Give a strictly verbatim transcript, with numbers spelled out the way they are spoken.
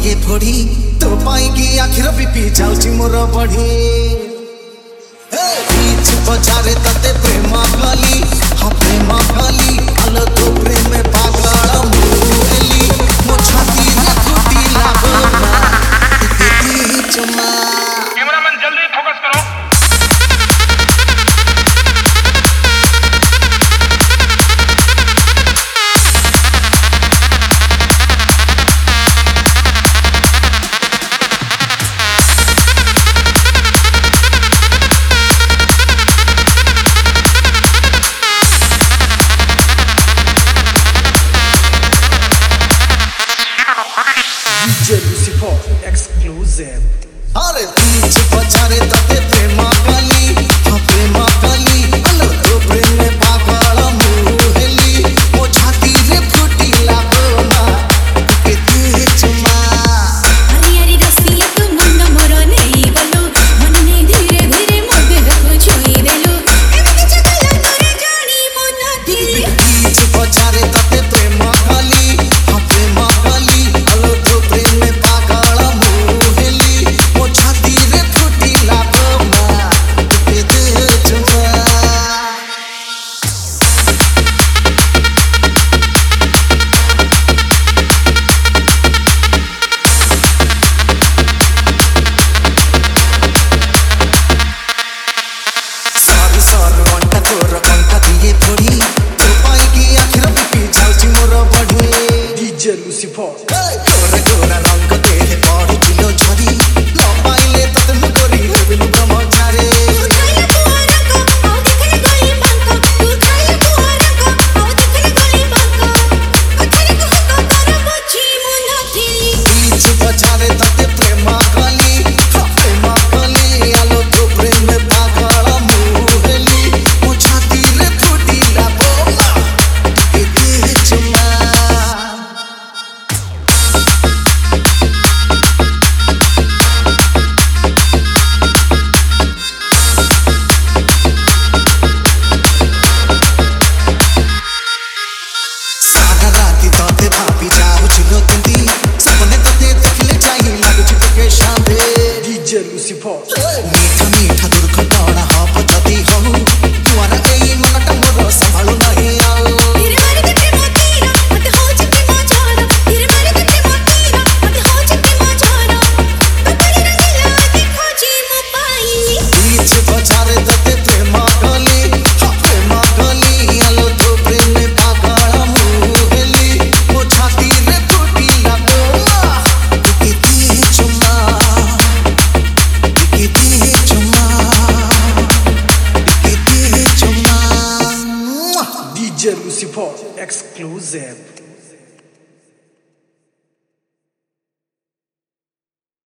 दिए फोड़ी तो पाई की आखिर बीपी जाउची मोर बढ़ी बीच बजारे तते प्रेम खाली हाँ प्रेम खाली आलो तो प्रेम पागल मुहेली मो छाती रे फुटी लागो ना इतनी चमा कैमरामैन जल्दी फोकस करो। Lucifer exclusive. अरे बीच बजारे तते प्रेम खाली हाँ प्रेम खाली आलो तो प्रेम पागल मुहेली मो छाती रे फुटी लागो ना इतनी चमा हरी हरी रसिया तू मन मोर नहीं गलो मन ने धीरे धीरे मोदे को छुई देलो एमती चगला तोरे जानी मन दिल बीच बजारे तते प्रेम खाली हाँ प्रेम खाली आलो तो प्रेम पागल मुहेली मो छाती रे फुटी लागो ना इतनी चमा सारी सार अंटा तोर कंटा दिए फोड़ी तो पाई की आखिर बीपी जाउची मोर बढ़ी D J Lucifer. तोर गोरा रंग देह पड़ी चिलो झरी न पाइले तते मु गोरी हेबिलु ब्रह्मचारी तू खाइले पुआरा को आओ देखने गली बांको तू खाइले पुआरा को आओ देखने गली बांको अथरे को को तारा बची मन दिल बीच बजारे तते प्रेम खाली हाँ प्रेम खाली आलो तो प्रेम पागल मुहेली मो छाती रे फुटी लागो ना इतनी चमा सारा राती तोते भाभी जाऊ चिलो तुंदी सपने तोते देखले जाई लागुची तोके शांते D J Lucifer. मीठा मीठा दुर्घटना हब जदी हो तुआरा एई मनटा मोर संभाळु नहीं आओ तेरे मारे कितने मोतीरा मत हो चित्ती माचारा तेरे मारे कितने मोतीरा मत हो चित्ती माचारा कतरी रंगीला देखो जी मो पाइली बीच बजारे तते प्रेम खाली हाँ प्रेम खाली आलो तो प्रेम पागल मुहेली मो छाती रे फुटी लागो ना इतनी चुमा इतनी चुमा इतनी चुमा D J Lucifer exclusive.